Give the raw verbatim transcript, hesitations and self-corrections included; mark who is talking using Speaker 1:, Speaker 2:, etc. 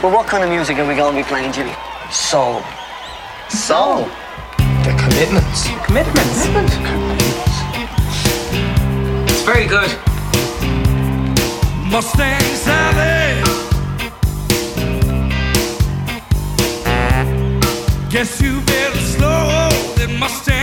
Speaker 1: Well, what kind of music are we going to be playing, Jimmy? Soul.
Speaker 2: Soul? The Commitments.
Speaker 3: Commitments?
Speaker 2: Commitments.
Speaker 3: It's very good.
Speaker 4: Mustang Sally. Guess you better slow that Mustang.